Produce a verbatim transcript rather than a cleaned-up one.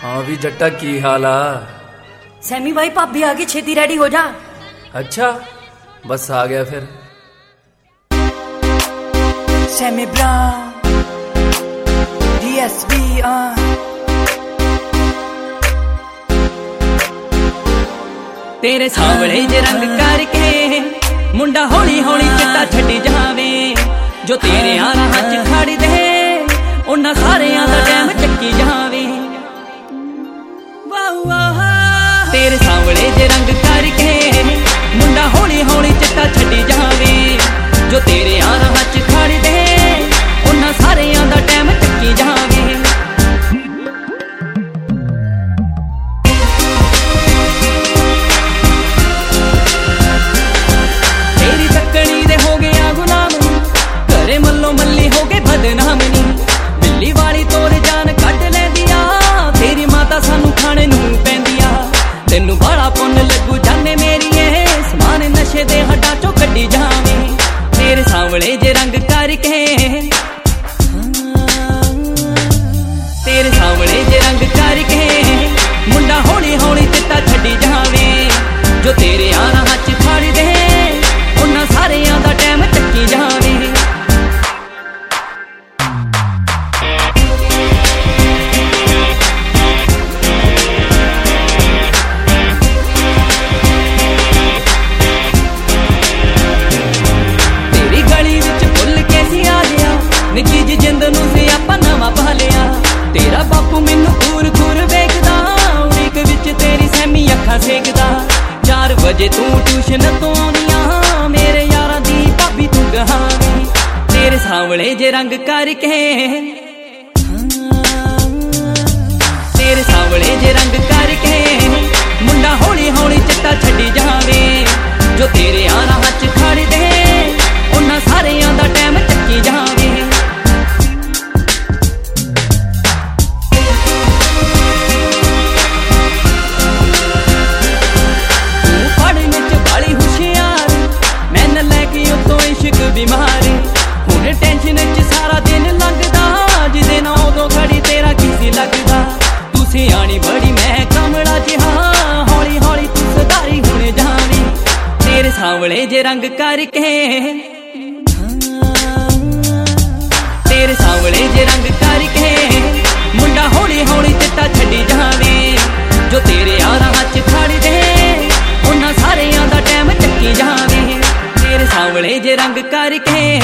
हाँ भी जट्टा की हाल आ? सैमी भाई भाभी आ गई, छेती रेडी हो जा। अच्छा बस आ गया फिर। सैमी ब्राउन डीएसपी आ तेरे सावले जे रंग करके मुंडा हौली हौली चिट्टा छड्डी जावे, जो तेरे राह च खड़ दे उन्हां सारियां दा टैम चक्की जावे। तेरे सावले जे रंग करके मुंडा हौली हौली चिट्टा छड्डी जावे, जो तेरे राह च खड़ दे उन्हां सारियां दा टैम चक्की जावे। तेरी तकड़ी दे हो गया गुलाम, घरे मल्लो मल्ली हो गए बदनाम नी, बिल्ली वाली तोर जान कट लैंदिया, तेरी माता सानू खाने नू पैंदिया। तेनू बड़ा पुन लगू जाने मेरीए, समान नशे दे हड्डां चों कड्डी जावे। तेरे सावले जे रंग करके, तेरे सावले जे रंग करके मुंडा हौली हौली चिट्टा छड्डी जावे, जो तेरे राह च खड़ दे उन्हां सारियां दा टैम चक्की जावे। निकी जी जिंद नू से आपां नवां पा लिया, तेरा बापू मैनू दूर दूर वेखदा, उड़ीक विच तेरी सैमी अखां सेकदा। चार बजे तू ट्यूशन तो आउंदियां, मेरे यारां दी भाभी तू कहावी। तेरे सावले जे रंग करके, तेरे सावले जे रंग करके मुंडा हौली हौली चिट्टा छड्डी जावे, जो तेरे राह च खड़ दे उन्हां सारियां दा टैम चक्की जावे। बीमारी हुण टेंशन च सारा दिन लगदा, जिदे ना उदों खड़ी तेरा किसी लगदा। तू सियाणी बड़ी मैं कमला जिहा, हौली हौली तू सदारी हुण जावी। तेरे सावले जे रंग करके, तेरे सावले जे रंग करके मुंडा हौली हौली चिट्टा छड्डी जावे, जो तेरे राह च खड़ दे उन्हां सारियां दा टैम चक्की जावे। तेरे सावले जे रंग करके